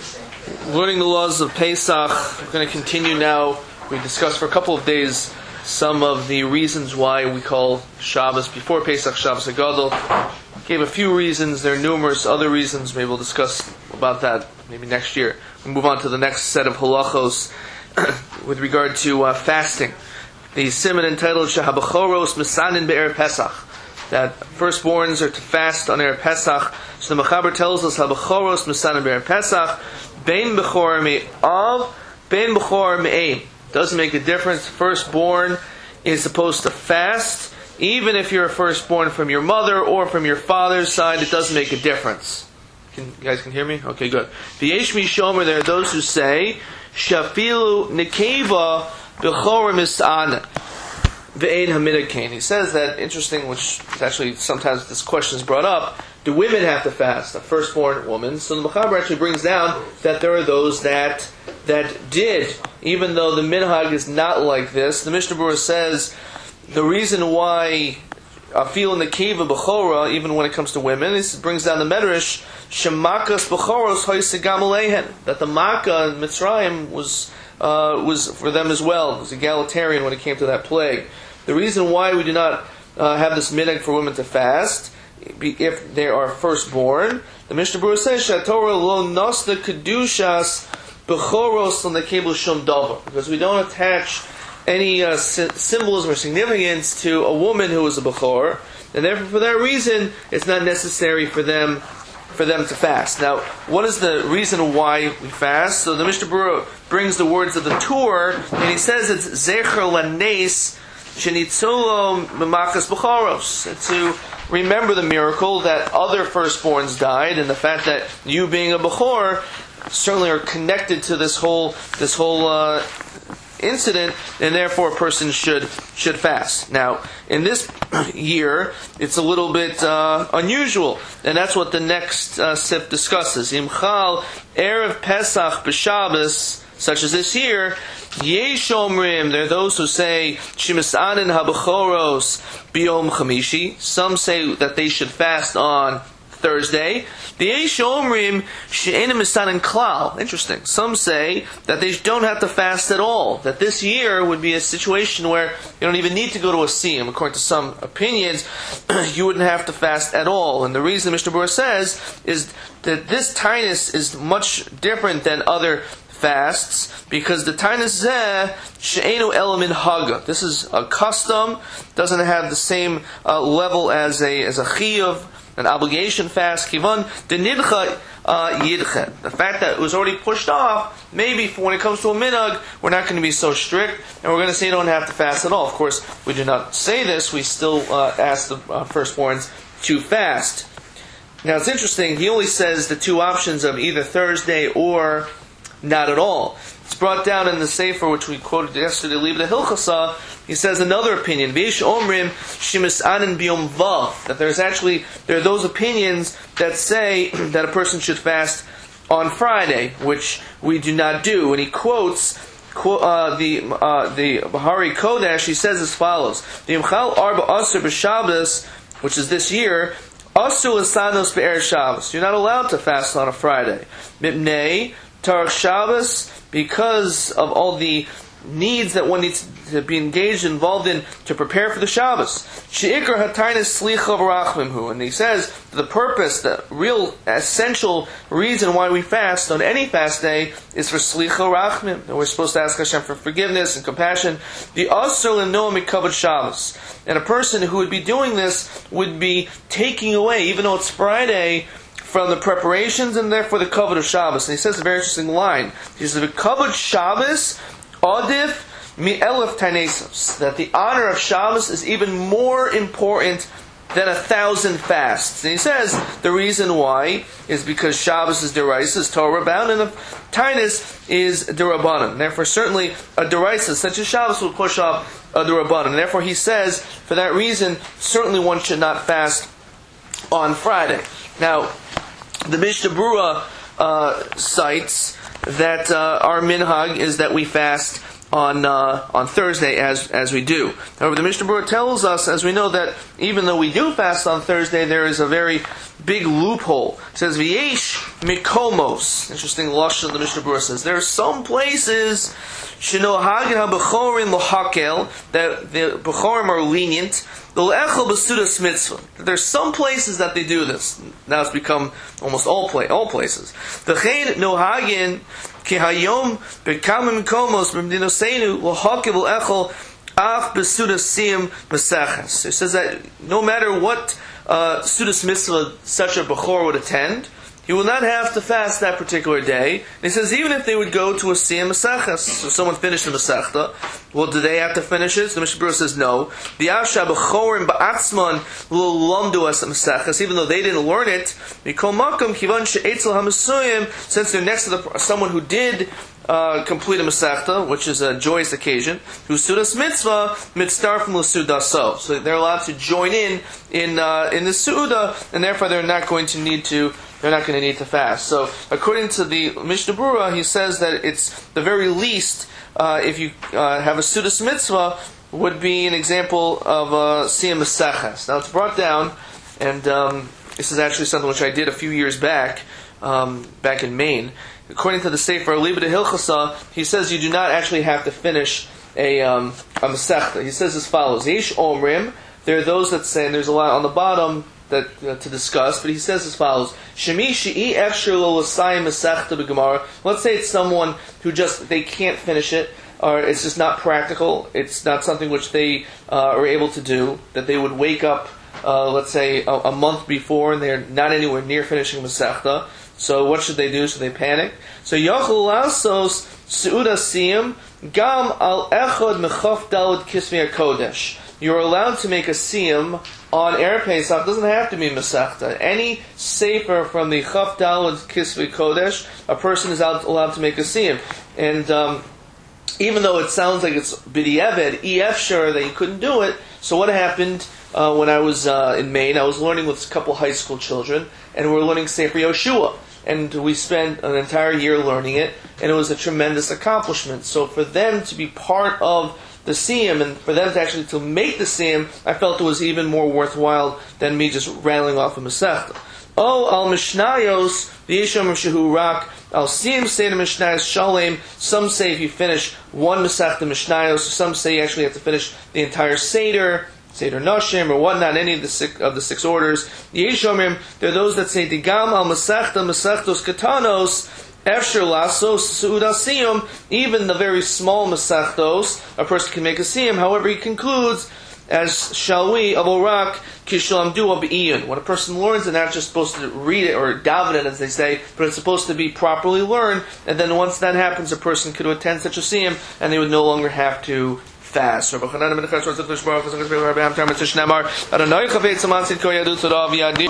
Learning the laws of Pesach. We're going to continue now. We discussed for a couple of days some of the reasons why we call Shabbos before Pesach Shabbos HaGadol. Gave a few reasons. There are numerous other reasons. Maybe we'll discuss about that maybe next year. We'll move on to the next set of halachos with regard to fasting. The siman entitled Shahabachoros Misanin Be'er Pesach, that firstborns are to fast on Erev Pesach. So the Mechaber tells us Habachoros Misanin Be'er Pesach Bein Bechor Me'av Bein Bechor Me'em. Doesn't make a difference. Firstborn is supposed to fast, even if you're a firstborn from your mother or from your father's side. It doesn't make a difference. You guys can hear me? Okay, good. V'yesh mishomer, there are those who say Shafilu Nekeva Bechor Misana Ve'ein Hamidah Kain. He says that, interesting, which is actually sometimes this question is brought up. Do women have to fast? A firstborn woman. So the Mechaber actually brings down that there are those that did, even though the minhag is not like this. The Mishnah Berurah says the reason why Afil in the Kiva Bechora, even when it comes to women, this brings down the Medrash Shemakas Bechoros Hoysegam Alehen, that the Makkah in Mitzrayim was for them as well. It was egalitarian when it came to that plague. The reason why we do not have this minhag for women to fast, if they are firstborn, the Mishnah Berurah says Shatorah lo nosda kedushas bechoros on the kebul shum davar, because we don't attach any symbolism or significance to a woman who is a bechor, and therefore for that reason it's not necessary for them to fast. Now, what is the reason why we fast? So the Mishnah Berurah brings the words of the Tur, and he says it's zecher lanes shenitzolo memakas bechoros, to remember the miracle that other firstborns died, and the fact that you being a bechor certainly are connected to this whole incident, and therefore a person should fast. Now, in this year, it's a little bit unusual, and that's what the next sif discusses. Imchal Erev Pesach b'Shabbos, such as this year, Yesh Omrim, there are those who say Shemisanin haBechoros biyom Chamishi. Some say that they should fast on Thursday. The Yesh Omrim she'enim misanin klal. Interesting. Some say that they don't have to fast at all. That this year would be a situation where you don't even need to go to a siyum. According to some opinions, you wouldn't have to fast at all. And the reason Mishnah Berurah says is that this tainus is much different than other fasts, because the tainus zeh she'enu elamin haga. This is a custom, doesn't have the same level as a chiyuv, an obligation fast. Kivan denidcha yidche. The fact that it was already pushed off, maybe when it comes to a minhag, we're not going to be so strict, and we're going to say you don't have to fast at all. Of course, we do not say this. We still ask the firstborns to fast. Now, it's interesting. He only says the two options of either Thursday or not at all. It's brought down in the Sefer, which we quoted yesterday, Liba the Hilchasa. He says another opinion, Veish Omrim Shemisanin Biyom Vav, that there are those opinions that say that a person should fast on Friday, which we do not do. And he quotes the Bahari Kodesh. He says as follows: the Imchal Arba Asr b'Shabbos, which is this year, Asr l'sanos be'er Shabbos. You're not allowed to fast on a Friday. Mipnei Tarach Shabbos, because of all the needs that one needs to be involved in to prepare for the Shabbos. She'ikar hatainis slicha v'rachmimhu. And he says the purpose, the real essential reason why we fast on any fast day is for slicha rachmim. And we're supposed to ask Hashem for forgiveness and compassion. The asr l'noam mikavod Shabbos. And a person who would be doing this would be taking away, even though it's Friday, from the preparations and therefore the kavod of Shabbos. And he says a very interesting line. He says, the kavod Shabbos adif mi-elef tainesos, that the honor of Shabbos is even more important than 1,000 fasts. And he says the reason why is because Shabbos is deraisa, is Torah bound, and the tainus is derabanan. Therefore, certainly a deraisa such as Shabbos will push off a derabanan. And therefore, he says for that reason, certainly one should not fast on Friday. Now, the Mishnah Berurah cites that our minhag is that we fast on Thursday as we do. However, the Mishnah Berurah tells us, as we know, that even though we do fast on Thursday, there is a very big loophole. It says, V'yesh mikomos. Interesting lashon the Mishnah Berurah says. There are some places shenohagin habechorim lohakel, that the bechorim are lenient. There's some places that they do this. Now it's become almost all places. The nohagin kehayom bekam mikomos b'mdinosenu lohakel loechel af besudas siyam mesachas. It says that no matter what sudas mitzvah such a bechor would attend, he will not have to fast that particular day. And he says even if they would go to a siyam mesachas, so someone finished the mesachta, well, do they have to finish it? So the Mishnah Berurah says no. The asha bechorim ba'atzman lo lamdu as mesachas, even though they didn't learn it, mikol makom kivan she'etzel hamasuyim, since they're next to someone who did complete a mesachta, which is a joyous occasion, who's sudas mitzvah mitzdarfim l'sudaso. So they're allowed to join in the suda, and therefore they're not going to need to fast. So according to the Mishnah Berurah, he says that it's the very least if you have a sudas mitzvah would be an example of a siyam mesachas. Now it's brought down, and this is actually something which I did a few years back in Maine. According to the Sefer Liba de Hilchasa, he says you do not actually have to finish a Masechta. He says as follows: Yesh Omrim. There are those that say, and there's a lot on the bottom that to discuss, but he says as follows: Shemi she'i efshir lo l'sayim Masechta b'Gemara. Let's say it's someone who they can't finish it, or it's just not practical. It's not something which they are able to do. That they would wake up, let's say a month before, and they're not anywhere near finishing Masechta. So what should they do? So they panic. So Yachol Lasos Seuda Siyam Gam Al Echad Mechaf Dalad Kismi Kodesh. You're allowed to make a siyam on Erev Pesach. It doesn't have to be Masechta. Any sefer from the Chaf Dalad Kismi Kodesh, a person is allowed to make a siyam. And even though it sounds like it's b'di'evet, efshar that you couldn't do it. So what happened when I was in Maine? I was learning with a couple high school children, and we were learning Sefer Yoshua. And we spent an entire year learning it, and it was a tremendous accomplishment. So for them to be part of the siyam, and for them to actually to make the siyam, I felt it was even more worthwhile than me just rattling off a Masechta. Oh, al Mishnayos, the Yeshom Shehu Rak, al Siyam Seder Mishnayos Shalem. Some say if you finish one Masechta Mishnayos, some say you actually have to finish the entire Seder Nashim, or whatnot, any of the six orders. Yeshomim, there are those that say Digam al Masechtos Katanos, Efshir Lasos Su'uda Siyum, even the very small Masechtos, a person can make a Siyum. However, he concludes, as Shalwi of Orak, Kishalam Dua B'iyun. When a person learns, they're not just supposed to read it or daven it, as they say, but it's supposed to be properly learned, and then once that happens, a person could attend such a Siyum, and they would no longer have to fast.